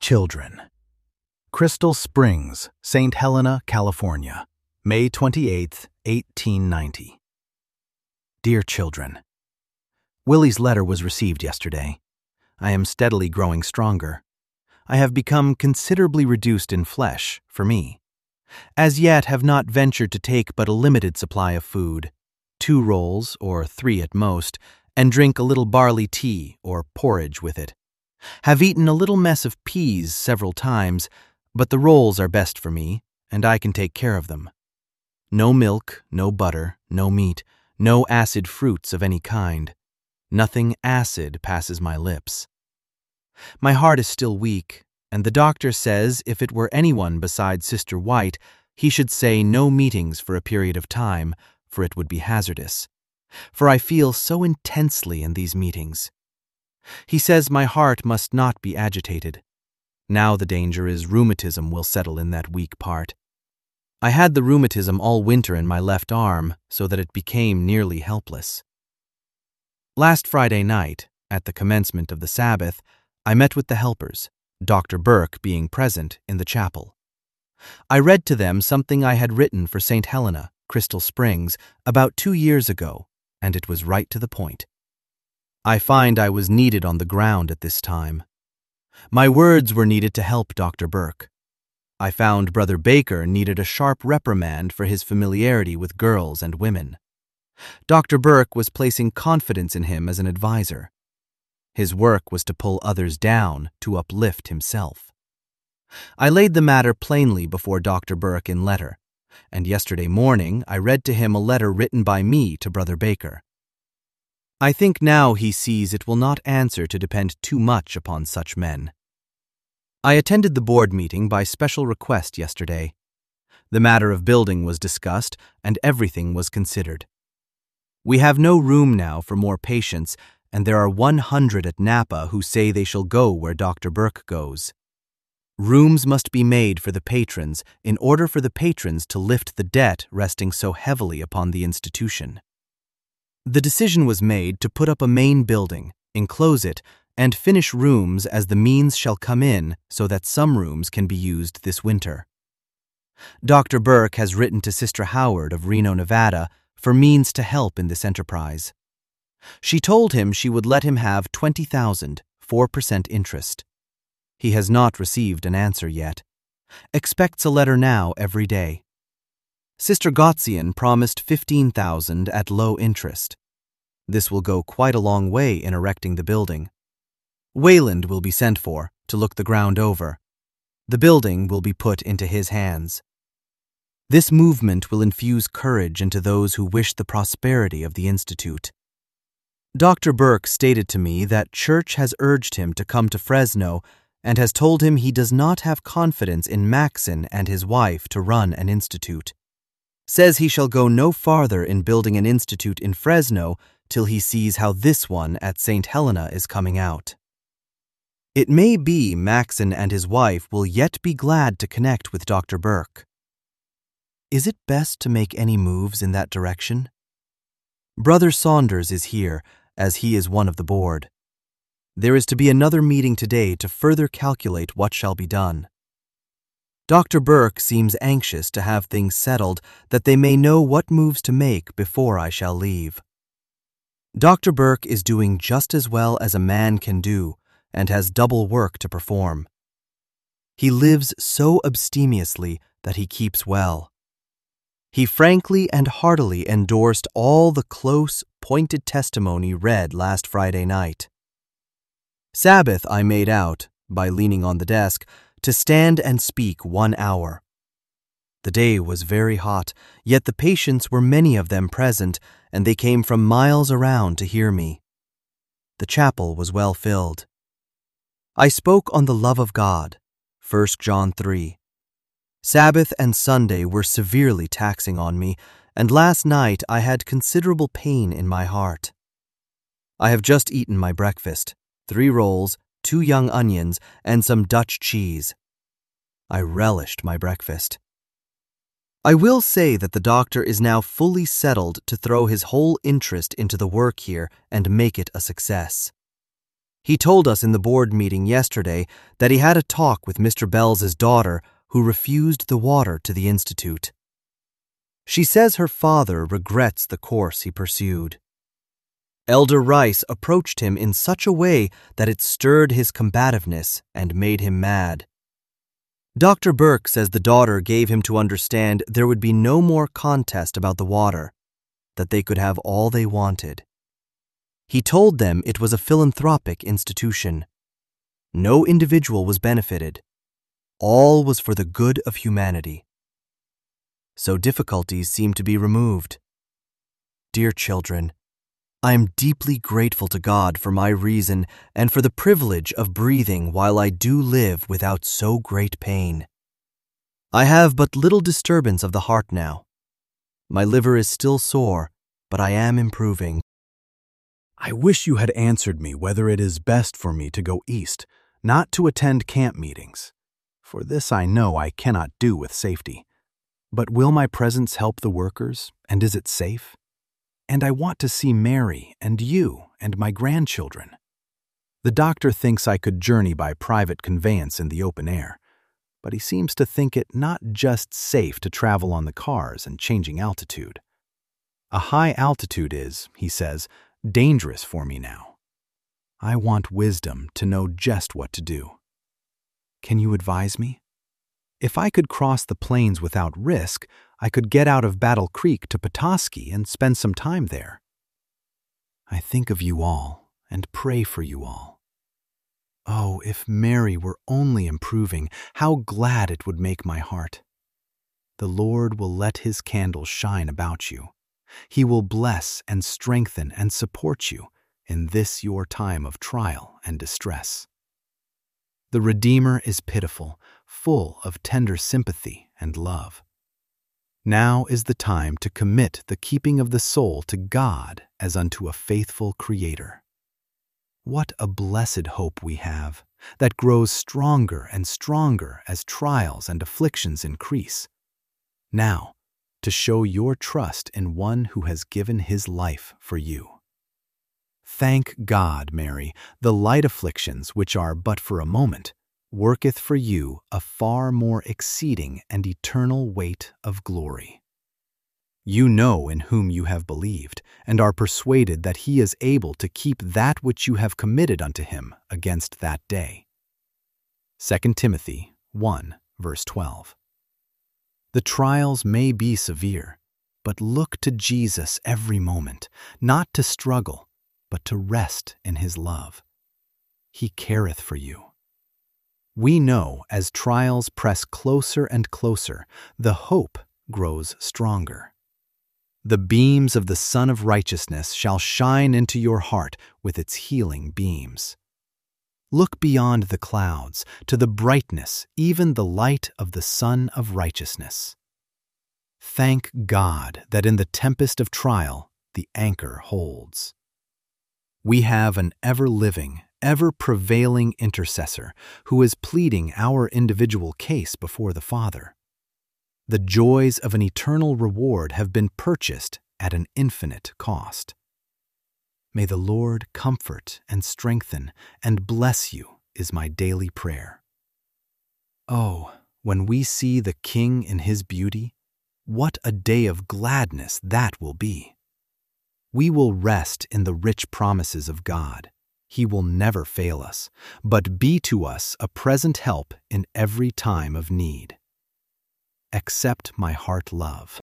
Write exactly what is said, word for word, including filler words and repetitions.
Children. Crystal Springs, Saint Helena, California, May twenty-eighth, eighteen ninety. Dear children, Willie's letter was received yesterday. I am steadily growing stronger. I have become considerably reduced in flesh, for me. As yet have not ventured to take but a limited supply of food, two rolls, or three at most, and drink a little barley tea or porridge with it. Have eaten a little mess of peas several times, but the rolls are best for me, and I can take care of them. No milk, no butter, no meat, no acid fruits of any kind. Nothing acid passes my lips. My heart is still weak, and the doctor says if it were anyone besides Sister White, he should say no meetings for a period of time, for it would be hazardous. For I feel so intensely in these meetings. He says my heart must not be agitated. Now the danger is rheumatism will settle in that weak part. I had the rheumatism all winter in my left arm, so that it became nearly helpless. Last Friday night, at the commencement of the Sabbath, I met with the helpers, Doctor Burke being present, in the chapel. I read to them something I had written for Saint Helena, Crystal Springs, about two years ago, and it was right to the point. I find I was needed on the ground at this time. My words were needed to help Doctor Burke. I found Brother Baker needed a sharp reprimand for his familiarity with girls and women. Doctor Burke was placing confidence in him as an advisor. His work was to pull others down, to uplift himself. I laid the matter plainly before Doctor Burke in letter, and yesterday morning I read to him a letter written by me to Brother Baker. I think now he sees it will not answer to depend too much upon such men. I attended the board meeting by special request yesterday. The matter of building was discussed, and everything was considered. We have no room now for more patients, and there are one hundred at Napa who say they shall go where Doctor Burke goes. Rooms must be made for the patrons in order for the patrons to lift the debt resting so heavily upon the institution. The decision was made to put up a main building, enclose it, and finish rooms as the means shall come in so that some rooms can be used this winter. Doctor Burke has written to Sister Howard of Reno, Nevada, for means to help in this enterprise. She told him she would let him have twenty thousand, four percent interest. He has not received an answer yet. Expects a letter now every day. Sister Gotzian promised fifteen thousand at low interest. This will go quite a long way in erecting the building. Wayland will be sent for to look the ground over. The building will be put into his hands. This movement will infuse courage into those who wish the prosperity of the Institute. Doctor Burke stated to me that Church has urged him to come to Fresno and has told him he does not have confidence in Maxon and his wife to run an institute. Says he shall go no farther in building an institute in Fresno till he sees how this one at Saint Helena is coming out. It may be Maxon and his wife will yet be glad to connect with Doctor Burke. Is it best to make any moves in that direction? Brother Saunders is here, as he is one of the board. There is to be another meeting today to further calculate what shall be done. Doctor Burke seems anxious to have things settled that they may know what moves to make before I shall leave. Doctor Burke is doing just as well as a man can do and has double work to perform. He lives so abstemiously that he keeps well. He frankly and heartily endorsed all the close, pointed testimony read last Friday night. Sabbath I made out, by leaning on the desk, to stand and speak one hour. The day was very hot, yet the patients were many of them present, and they came from miles around to hear me. The chapel was well filled. I spoke on the love of God, First John three. Sabbath and Sunday were severely taxing on me, and last night I had considerable pain in my heart. I have just eaten my breakfast, three rolls, two young onions, and some Dutch cheese. I relished my breakfast. I will say that the doctor is now fully settled to throw his whole interest into the work here and make it a success. He told us in the board meeting yesterday that he had a talk with Mister Bells's daughter, who refused the water to the Institute. She says her father regrets the course he pursued. Elder Rice approached him in such a way that it stirred his combativeness and made him mad. Doctor Burke says the daughter gave him to understand there would be no more contest about the water, that they could have all they wanted. He told them it was a philanthropic institution. No individual was benefited. All was for the good of humanity. So difficulties seem to be removed. Dear children, I am deeply grateful to God for my reason and for the privilege of breathing while I do live without so great pain. I have but little disturbance of the heart now. My liver is still sore, but I am improving. I wish you had answered me whether it is best for me to go east, not to attend camp meetings. For this I know I cannot do with safety. But will my presence help the workers, and is it safe? And I want to see Mary and you and my grandchildren. The doctor thinks I could journey by private conveyance in the open air, but he seems to think it not just safe to travel on the cars and changing altitude. A high altitude is, he says, dangerous for me now. I want wisdom to know just what to do. Can you advise me? If I could cross the plains without risk, I could get out of Battle Creek to Petoskey and spend some time there. I think of you all and pray for you all. Oh, if Mary were only improving, how glad it would make my heart. The Lord will let His candle shine about you. He will bless and strengthen and support you in this your time of trial and distress. The Redeemer is pitiful, full of tender sympathy and love. Now is the time to commit the keeping of the soul to God as unto a faithful Creator. What a blessed hope we have, that grows stronger and stronger as trials and afflictions increase. Now, to show your trust in one who has given his life for you. Thank God, Mary, the light afflictions which are but for a moment, worketh for you a far more exceeding and eternal weight of glory. You know in whom you have believed, and are persuaded that he is able to keep that which you have committed unto him against that day. Second Timothy one, verse twelve. The trials may be severe, but look to Jesus every moment, not to struggle, but to rest in his love. He careth for you. We know as trials press closer and closer, the hope grows stronger. The beams of the Sun of Righteousness shall shine into your heart with its healing beams. Look beyond the clouds to the brightness, even the light of the Sun of Righteousness. Thank God that in the tempest of trial the anchor holds. We have an ever-living, ever-prevailing intercessor who is pleading our individual case before the Father. The joys of an eternal reward have been purchased at an infinite cost. May the Lord comfort and strengthen and bless you is my daily prayer. Oh, when we see the King in his beauty, what a day of gladness that will be. We will rest in the rich promises of God. He will never fail us, but be to us a present help in every time of need. Accept my heart love.